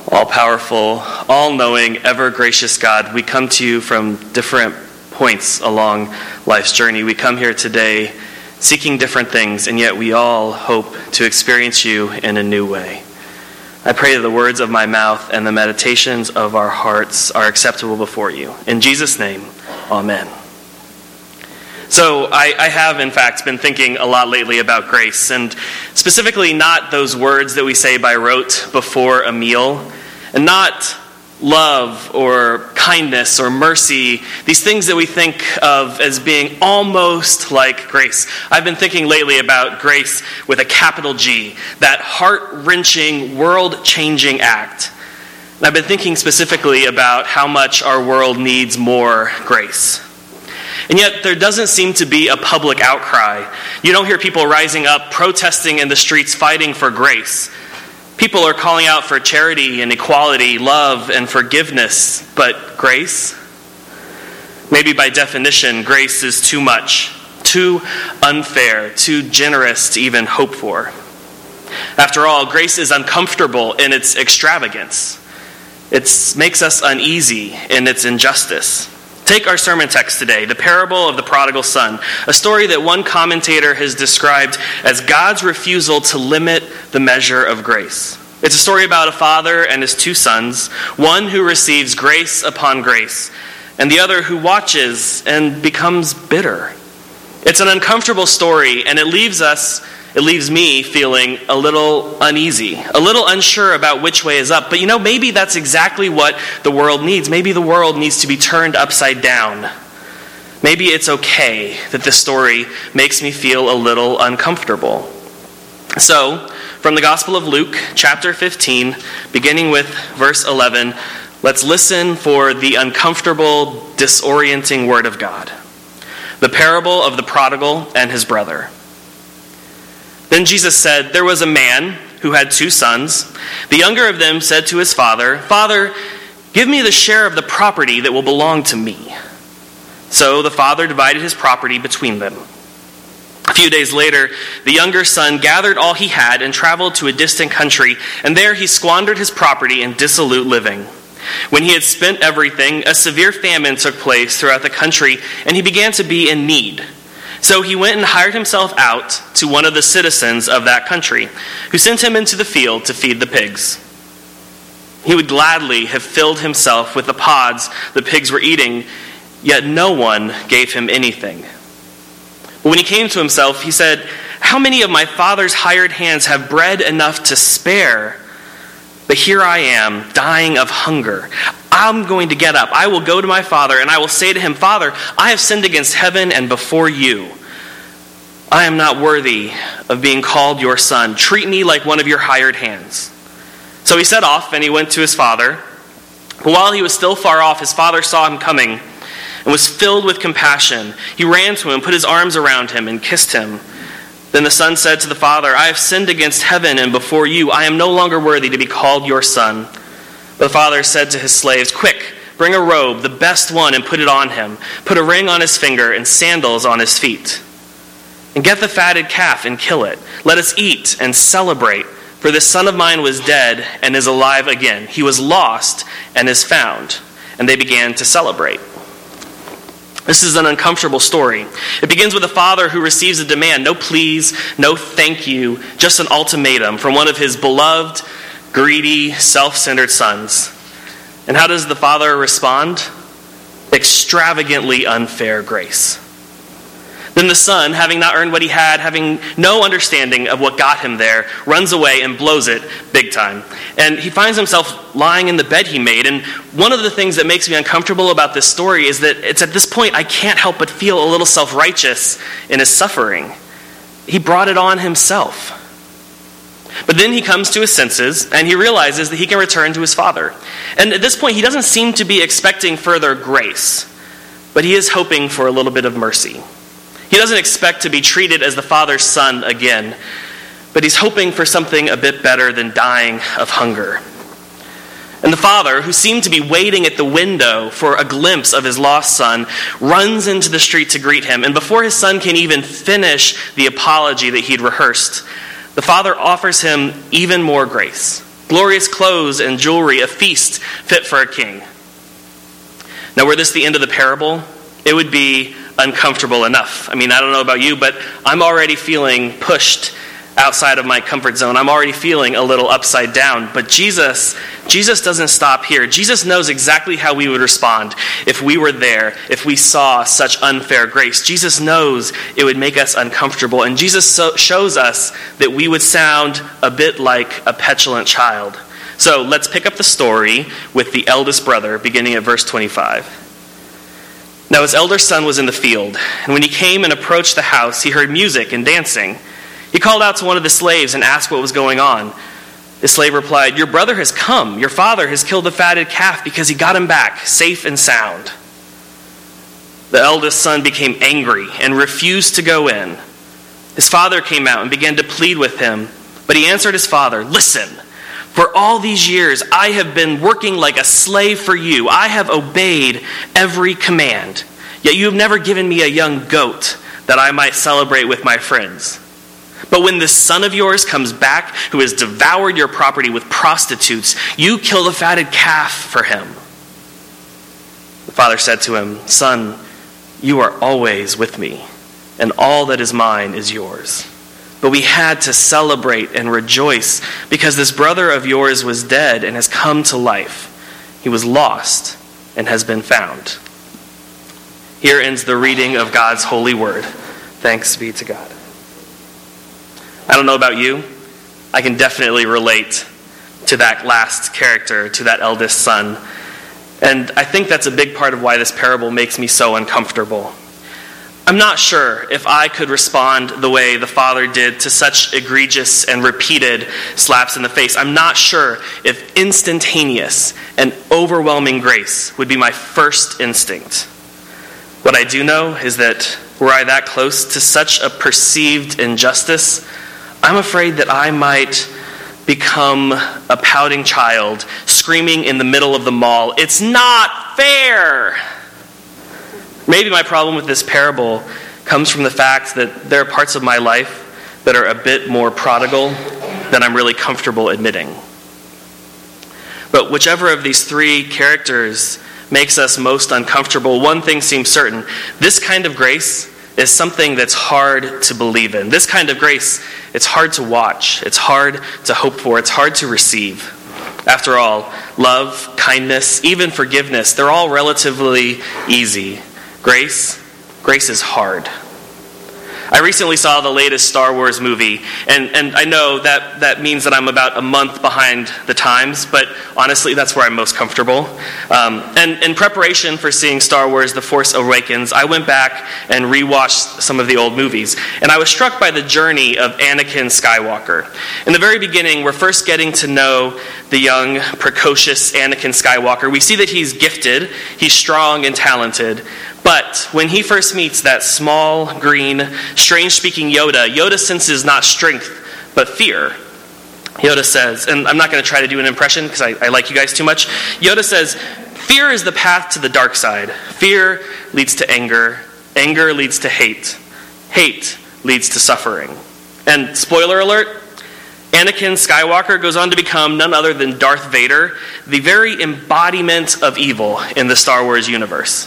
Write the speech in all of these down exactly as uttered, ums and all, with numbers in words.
All-powerful, all-knowing, ever-gracious God, we come to you from different points along life's journey. We come here today seeking different things, and yet we all hope to experience you in a new way. I pray that the words of my mouth and the meditations of our hearts are acceptable before you. In Jesus' name, amen. So I, I have, in fact, been thinking a lot lately about grace, and specifically not those words that we say by rote before a meal, and not love or kindness or mercy, these things that we think of as being almost like grace. I've been thinking lately about grace with a capital G, that heart-wrenching, world-changing act. And I've been thinking specifically about how much our world needs more grace. And yet there doesn't seem to be a public outcry. You don't hear people rising up, protesting in the streets, fighting for grace. People are calling out for charity and equality, love and forgiveness, but grace? Maybe by definition, grace is too much, too unfair, too generous to even hope for. After all, grace is uncomfortable in its extravagance. It makes us uneasy in its injustice. Take our sermon text today, the parable of the prodigal son, a story that one commentator has described as God's refusal to limit the measure of grace. It's a story about a father and his two sons, one who receives grace upon grace, and the other who watches and becomes bitter. It's an uncomfortable story, and it leaves us, it leaves me feeling a little uneasy, a little unsure about which way is up. But you know, maybe that's exactly what the world needs. Maybe the world needs to be turned upside down. Maybe it's okay that this story makes me feel a little uncomfortable. So, from the Gospel of Luke, chapter fifteen, beginning with verse eleven, let's listen for the uncomfortable, disorienting word of God. The parable of the prodigal and his brother. Then Jesus said, "There was a man who had two sons. The younger of them said to his father, 'Father, give me the share of the property that will belong to me.' So the father divided his property between them. A few days later, the younger son gathered all he had and traveled to a distant country, and there he squandered his property in dissolute living. When he had spent everything, a severe famine took place throughout the country, and he began to be in need. So he went and hired himself out to one of the citizens of that country, who sent him into the field to feed the pigs. He would gladly have filled himself with the pods the pigs were eating, yet no one gave him anything. But when he came to himself, he said, 'How many of my father's hired hands have bread enough to spare? But here I am, dying of hunger. I'm going to get up. I will go to my father, and I will say to him, Father, I have sinned against heaven and before you. I am not worthy of being called your son. Treat me like one of your hired hands.' So he set off, and he went to his father. But while he was still far off, his father saw him coming and was filled with compassion. He ran to him, put his arms around him, and kissed him. Then the son said to the father, 'I have sinned against heaven and before you. I am no longer worthy to be called your son.' But the father said to his slaves, 'Quick, bring a robe, the best one, and put it on him. Put a ring on his finger and sandals on his feet. And get the fatted calf and kill it. Let us eat and celebrate. For this son of mine was dead and is alive again. He was lost and is found.' And they began to celebrate." This is an uncomfortable story. It begins with a father who receives a demand. No please, no thank you, just an ultimatum from one of his beloved, greedy, self-centered sons. And how does the father respond? Extravagantly unfair grace. Then the son, having not earned what he had, having no understanding of what got him there, runs away and blows it big time. And he finds himself lying in the bed he made. And one of the things that makes me uncomfortable about this story is that it's at this point I can't help but feel a little self-righteous in his suffering. He brought it on himself. But then he comes to his senses, and he realizes that he can return to his father. And at this point, he doesn't seem to be expecting further grace, but he is hoping for a little bit of mercy. He doesn't expect to be treated as the father's son again, but he's hoping for something a bit better than dying of hunger. And the father, who seemed to be waiting at the window for a glimpse of his lost son, runs into the street to greet him. And before his son can even finish the apology that he'd rehearsed, the father offers him even more grace. glorious clothes and jewelry, a feast fit for a king. Now, were this the end of the parable, it would be uncomfortable enough. I mean, I don't know about you, but I'm already feeling pushed outside of my comfort zone. I'm already feeling a little upside down. But Jesus, Jesus doesn't stop here. Jesus knows exactly how we would respond if we were there, if we saw such unfair grace. Jesus knows it would make us uncomfortable. And Jesus so shows us that we would sound a bit like a petulant child. So let's pick up the story with the eldest brother, beginning at verse twenty-five. Now his elder son was in the field, and when he came and approached the house, he heard music and dancing. He called out to one of the slaves and asked what was going on. The slave replied, "Your brother has come. Your father has killed the fatted calf because he got him back, safe and sound." The eldest son became angry and refused to go in. His father came out and began to plead with him, but he answered his father, "Listen, for all these years I have been working like a slave for you. I have obeyed every command. Yet you have never given me a young goat that I might celebrate with my friends. But when this son of yours comes back, who has devoured your property with prostitutes, you kill the fatted calf for him." The father said to him, "Son, you are always with me, and all that is mine is yours. But we had to celebrate and rejoice because this brother of yours was dead and has come to life. He was lost and has been found." Here ends the reading of God's holy word. Thanks be to God. I don't know about you. I can definitely relate to that last character, to that eldest son. And I think that's a big part of why this parable makes me so uncomfortable. I'm not sure if I could respond the way the father did to such egregious and repeated slaps in the face. I'm not sure if instantaneous and overwhelming grace would be my first instinct. What I do know is that were I that close to such a perceived injustice, I'm afraid that I might become a pouting child screaming in the middle of the mall, "It's not fair!" Maybe my problem with this parable comes from the fact that there are parts of my life that are a bit more prodigal than I'm really comfortable admitting. But whichever of these three characters makes us most uncomfortable, one thing seems certain. This kind of grace is something that's hard to believe in. This kind of grace, it's hard to watch. It's hard to hope for. It's hard to receive. After all, love, kindness, even forgiveness, they're all relatively easy. Grace, grace is hard. I recently saw the latest Star Wars movie, and, and I know that, that means that I'm about a month behind the times, but honestly, that's where I'm most comfortable. Um, and in preparation for seeing Star Wars The Force Awakens, I went back and rewatched some of the old movies, and I was struck by the journey of Anakin Skywalker. In the very beginning, we're first getting to know the young, precocious Anakin Skywalker. We see that he's gifted, he's strong and talented, but when he first meets that small, green, strange-speaking Yoda, Yoda senses not strength, but fear. Yoda says, and I'm not going to try to do an impression because I, I like you guys too much. Yoda says, "Fear is the path to the dark side. Fear leads to anger. Anger leads to hate. Hate leads to suffering." And spoiler alert, Anakin Skywalker goes on to become none other than Darth Vader, the very embodiment of evil in the Star Wars universe.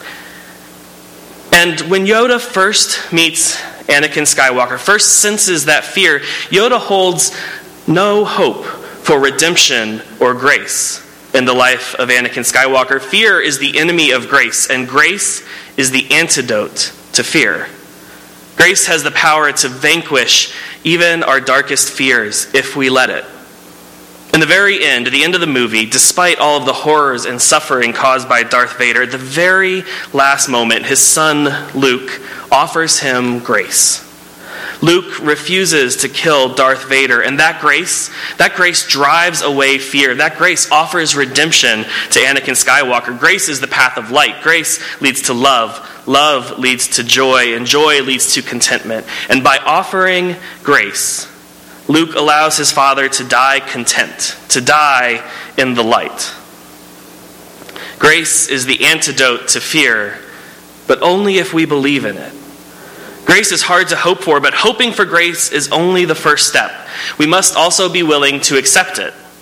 And when Yoda first meets Anakin Skywalker, first senses that fear, Yoda holds no hope for redemption or grace in the life of Anakin Skywalker. Fear is the enemy of grace, and grace is the antidote to fear. Grace has the power to vanquish even our darkest fears if we let it. In the very end, at the end of the movie, despite all of the horrors and suffering caused by Darth Vader, the very last moment, his son Luke offers him grace. Luke refuses to kill Darth Vader, and that grace, that grace drives away fear. That grace offers redemption to Anakin Skywalker. Grace is the path of light. Grace leads to love. Love leads to joy, and joy leads to contentment. And by offering grace, Luke allows his father to die content, to die in the light. Grace is the antidote to fear, but only if we believe in it. Grace is hard to hope for, but hoping for grace is only the first step. We must also be willing to accept it.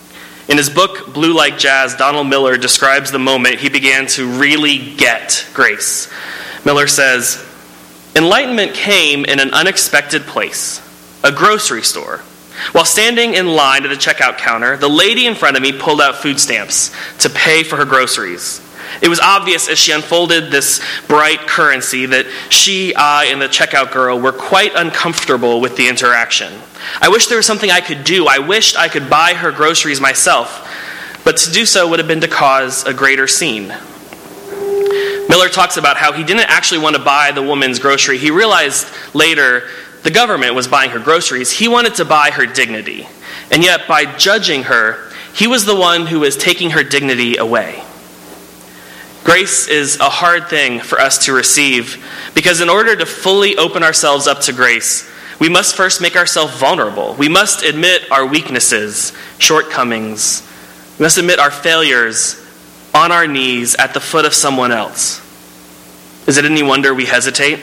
In his book, Blue Like Jazz, Donald Miller describes the moment he began to really get grace. Miller says, "Enlightenment came in an unexpected place, a grocery store. While standing in line at the checkout counter, the lady in front of me pulled out food stamps to pay for her groceries. It was obvious as she unfolded this bright currency that she, I, and the checkout girl were quite uncomfortable with the interaction. I wished there was something I could do. I wished I could buy her groceries myself, but to do so would have been to cause a greater scene." Miller talks about how he didn't actually want to buy the woman's grocery. He realized later the government was buying her groceries. He wanted to buy her dignity. And yet, by judging her, he was the one who was taking her dignity away. Grace is a hard thing for us to receive because in order to fully open ourselves up to grace, we must first make ourselves vulnerable. We must admit our weaknesses, shortcomings. We must admit our failures on our knees at the foot of someone else. Is it any wonder we hesitate?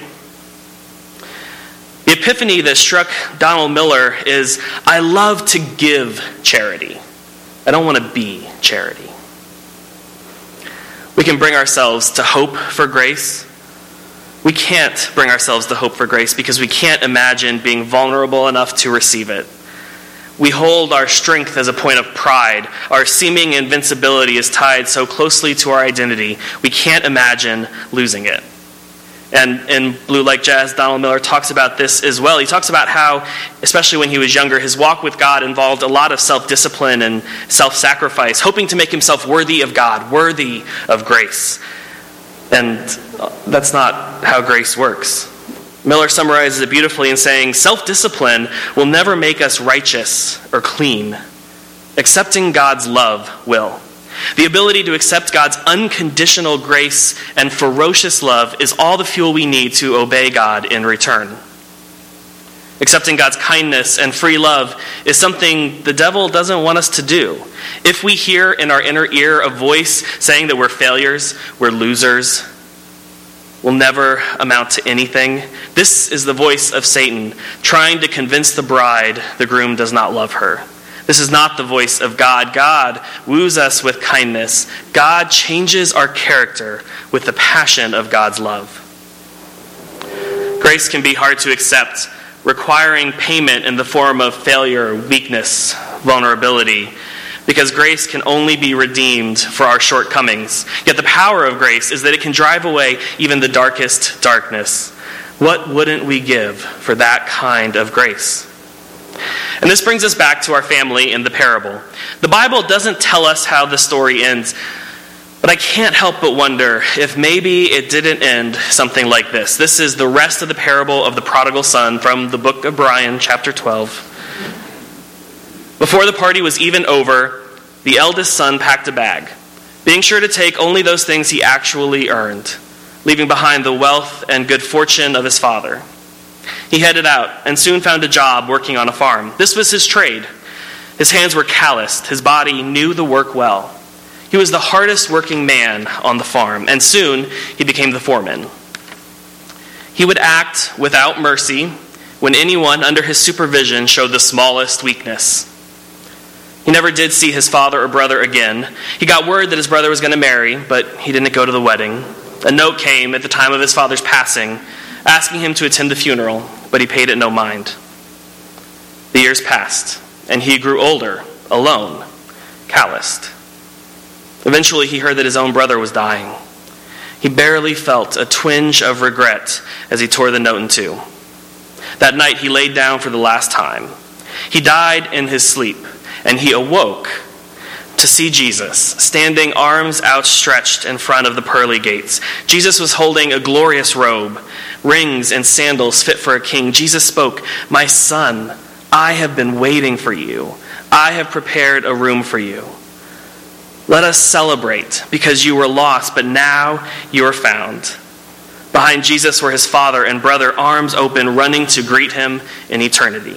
The epiphany that struck Donald Miller is, I love to give charity. I don't want to be charity. We can bring ourselves to hope for grace. We can't bring ourselves to hope for grace because we can't imagine being vulnerable enough to receive it. We hold our strength as a point of pride. Our seeming invincibility is tied so closely to our identity, we can't imagine losing it. And in Blue Like Jazz, Donald Miller talks about this as well. He talks about how, especially when he was younger, his walk with God involved a lot of self-discipline and self-sacrifice, hoping to make himself worthy of God, worthy of grace. And that's not how grace works. Miller summarizes it beautifully in saying, self-discipline will never make us righteous or clean. Accepting God's love will. The ability to accept God's unconditional grace and ferocious love is all the fuel we need to obey God in return. Accepting God's kindness and free love is something the devil doesn't want us to do. If we hear in our inner ear a voice saying that we're failures, we're losers, we'll never amount to anything, this is the voice of Satan trying to convince the bride the groom does not love her. This is not the voice of God. God woos us with kindness. God changes our character with the passion of God's love. Grace can be hard to accept, requiring payment in the form of failure, weakness, vulnerability, because grace can only be redeemed for our shortcomings. Yet the power of grace is that it can drive away even the darkest darkness. What wouldn't we give for that kind of grace? And this brings us back to our family in the parable. The Bible doesn't tell us how the story ends, but I can't help but wonder if maybe it didn't end something like this. This is the rest of the parable of the prodigal son from the book of Brian, chapter twelve. Before the party was even over, the eldest son packed a bag, being sure to take only those things he actually earned, leaving behind the wealth and good fortune of his father. He headed out and soon found a job working on a farm. This was his trade. His hands were calloused. His body knew the work well. He was the hardest working man on the farm, and soon he became the foreman. He would act without mercy when anyone under his supervision showed the smallest weakness. He never did see his father or brother again. He got word that his brother was going to marry, but he didn't go to the wedding. A note came at the time of his father's passing, asking him to attend the funeral, but he paid it no mind. The years passed, and he grew older, alone, calloused. Eventually, he heard that his own brother was dying. He barely felt a twinge of regret as he tore the note in two. That night, he laid down for the last time. He died in his sleep, and he awoke to see Jesus standing arms outstretched in front of the pearly gates. Jesus was holding a glorious robe, rings and sandals fit for a king. Jesus spoke, "My son, I have been waiting for you. I have prepared a room for you. Let us celebrate because you were lost, but now you are found." Behind Jesus were his father and brother, arms open, running to greet him in eternity.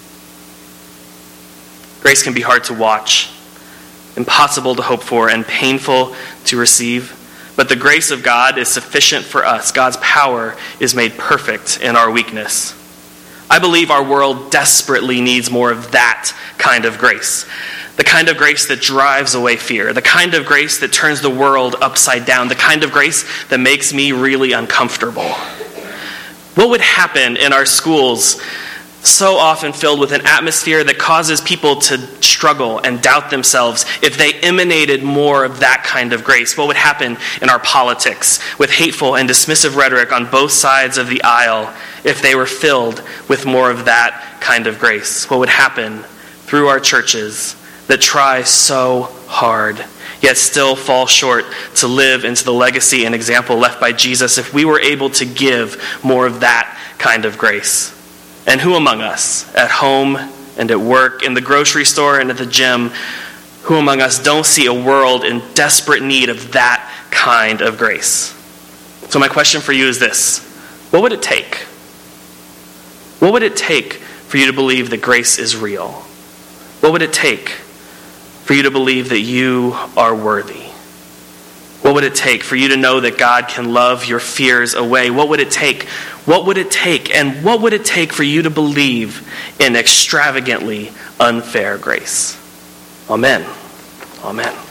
Grace can be hard to watch, impossible to hope for, and painful to receive. But the grace of God is sufficient for us. God's power is made perfect in our weakness. I believe our world desperately needs more of that kind of grace. The kind of grace that drives away fear. The kind of grace that turns the world upside down. The kind of grace that makes me really uncomfortable. What would happen in our schools so often filled with an atmosphere that causes people to struggle and doubt themselves if they emanated more of that kind of grace? What would happen in our politics with hateful and dismissive rhetoric on both sides of the aisle if they were filled with more of that kind of grace? What would happen through our churches that try so hard, yet still fall short to live into the legacy and example left by Jesus if we were able to give more of that kind of grace? And who among us, at home and at work, in the grocery store and at the gym, who among us don't see a world in desperate need of that kind of grace? So my question for you is this: what would it take? What would it take for you to believe that grace is real? What would it take for you to believe that you are worthy? What would it take for you to know that God can love your fears away? What would it take? What would it take? And what would it take for you to believe in extravagantly unfair grace? Amen. Amen.